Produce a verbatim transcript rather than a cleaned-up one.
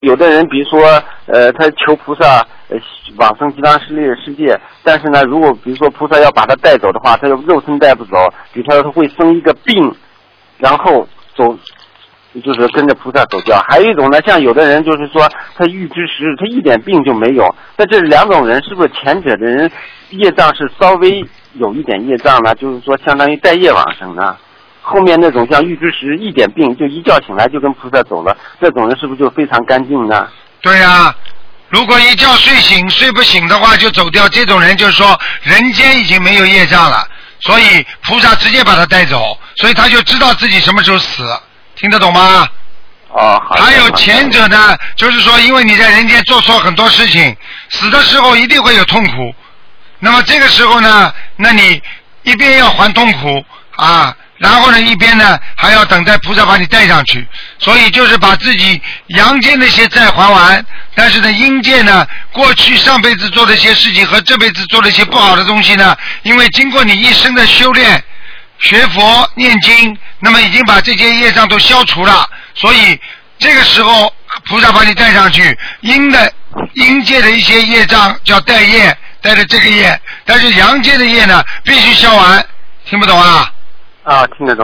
有的人比如说呃他求菩萨呃往生极乐世界，但是呢如果比如说菩萨要把他带走的话，他肉身带不走，比如说他会生一个病，然后走就是跟着菩萨走掉。还有一种呢，像有的人就是说他预知时他一点病就没有，那这两种人是不是前者的人业障是稍微有一点业障呢？就是说相当于带业往生呢？后面那种像预知时一点病就一觉醒来就跟菩萨走了，这种人是不是就非常干净呢？ 对呀、啊，如果一觉睡醒睡不醒的话就走掉，这种人就是说人间已经没有业障了，所以菩萨直接把他带走，所以他就知道自己什么时候死，听得懂吗？ 哦，好。 还有前者呢，就是说因为你在人间做错很多事情，死的时候一定会有痛苦，那么这个时候呢，那你一边要还痛苦啊，然后呢一边呢还要等待菩萨把你带上去，所以就是把自己阳间那些债还完，但是呢阴界呢过去上辈子做的一些事情和这辈子做的一些不好的东西呢，因为经过你一生的修炼学佛念经，那么已经把这些业障都消除了，所以这个时候菩萨把你带上去，阴的阴界的一些业障叫带业，带着这个业，但是阳界的业呢必须消完，听不懂啊？ 啊，听得懂。